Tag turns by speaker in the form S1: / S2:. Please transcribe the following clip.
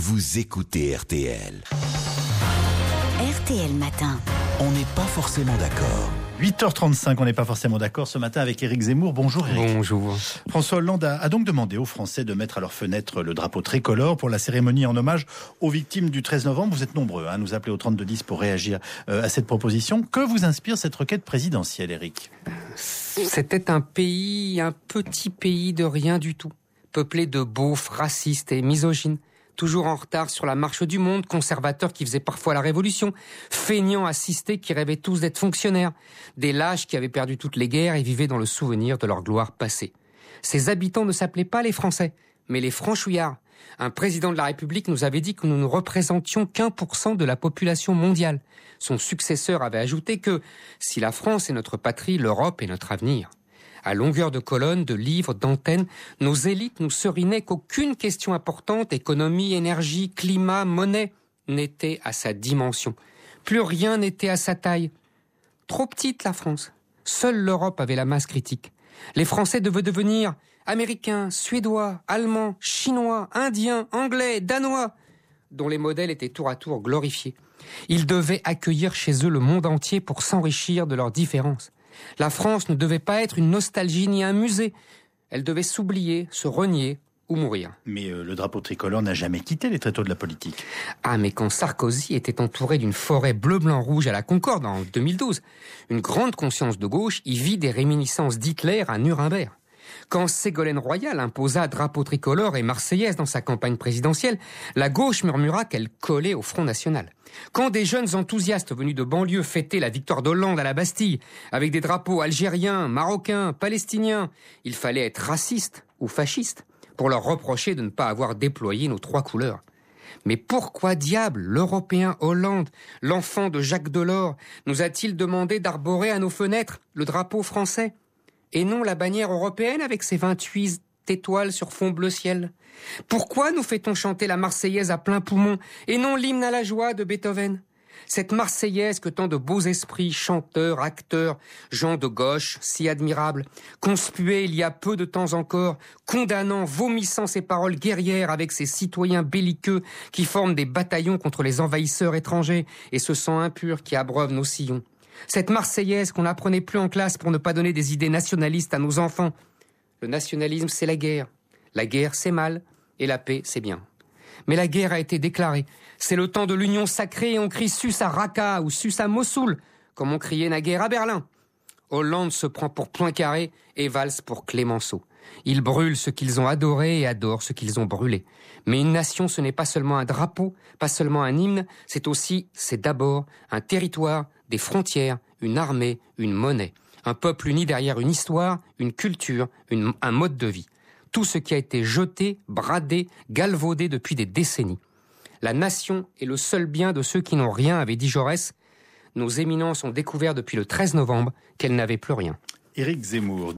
S1: vous écoutez RTL.
S2: RTL Matin.
S1: On n'est pas forcément d'accord.
S3: 8h35, on n'est pas forcément d'accord ce matin avec Éric Zemmour. Bonjour Éric.
S4: Bonjour.
S3: François Hollande a donc demandé aux Français de mettre à leur fenêtre le drapeau tricolore pour la cérémonie en hommage aux victimes du 13 novembre. Vous êtes nombreux à nous appeler au 3210 pour réagir à cette proposition. Que vous inspire cette requête présidentielle, Éric ?
S4: C'était un petit pays de rien du tout, peuplé de beaufs, racistes et misogynes, toujours en retard sur la marche du monde, conservateurs qui faisaient parfois la révolution, feignants assistés qui rêvaient tous d'être fonctionnaires, des lâches qui avaient perdu toutes les guerres et vivaient dans le souvenir de leur gloire passée. Ces habitants ne s'appelaient pas les Français, mais les franchouillards. Un président de la République nous avait dit que nous ne représentions qu'1% de la population mondiale. Son successeur avait ajouté que si la France est notre patrie, l'Europe est notre avenir. À longueur de colonnes, de livres, d'antennes, nos élites nous serinaient qu'aucune question importante, économie, énergie, climat, monnaie, n'était à sa dimension. Plus rien n'était à sa taille. Trop petite la France. Seule l'Europe avait la masse critique. Les Français devaient devenir Américains, Suédois, Allemands, Chinois, Indiens, Anglais, Danois, dont les modèles étaient tour à tour glorifiés. Ils devaient accueillir chez eux le monde entier pour s'enrichir de leurs différences. La France ne devait pas être une nostalgie ni un musée. Elle devait s'oublier, se renier ou mourir.
S3: Mais le drapeau tricolore n'a jamais quitté les tréteaux de la politique.
S4: Ah, mais quand Sarkozy était entouré d'une forêt bleu-blanc-rouge à la Concorde en 2012, une grande conscience de gauche y vit des réminiscences d'Hitler à Nuremberg. Quand Ségolène Royal imposa drapeau tricolore et marseillaise dans sa campagne présidentielle, la gauche murmura qu'elle collait au Front National. Quand des jeunes enthousiastes venus de banlieue fêtaient la victoire d'Hollande à la Bastille, avec des drapeaux algériens, marocains, palestiniens, il fallait être raciste ou fasciste pour leur reprocher de ne pas avoir déployé nos 3 couleurs. Mais pourquoi diable l'Européen Hollande, l'enfant de Jacques Delors, nous a-t-il demandé d'arborer à nos fenêtres le drapeau français ? Et non la bannière européenne avec ses 28 étoiles sur fond bleu ciel. Pourquoi nous fait-on chanter la Marseillaise à plein poumon et non l'hymne à la joie de Beethoven ? Cette Marseillaise que tant de beaux esprits, chanteurs, acteurs, gens de gauche, si admirables, conspuaient il y a peu de temps encore, condamnant, vomissant ces paroles guerrières avec ces citoyens belliqueux qui forment des bataillons contre les envahisseurs étrangers et ce sang impur qui abreuve nos sillons. Cette Marseillaise qu'on n'apprenait plus en classe pour ne pas donner des idées nationalistes à nos enfants. Le nationalisme, c'est la guerre. La guerre, c'est mal. Et la paix, c'est bien. Mais la guerre a été déclarée. C'est le temps de l'union sacrée et on crie sus à Raqqa ou sus à Mossoul, comme on criait naguère à Berlin. Hollande se prend pour Poincaré et Valls pour Clémenceau. Ils brûlent ce qu'ils ont adoré et adorent ce qu'ils ont brûlé. Mais une nation, ce n'est pas seulement un drapeau, pas seulement un hymne, c'est d'abord un territoire, des frontières, une armée, une monnaie. Un peuple uni derrière une histoire, une culture, un mode de vie. Tout ce qui a été jeté, bradé, galvaudé depuis des décennies. La nation est le seul bien de ceux qui n'ont rien, avait dit Jaurès. Nos éminences ont découvert depuis le 13 novembre qu'elles n'avaient plus rien.
S3: Éric Zemmour.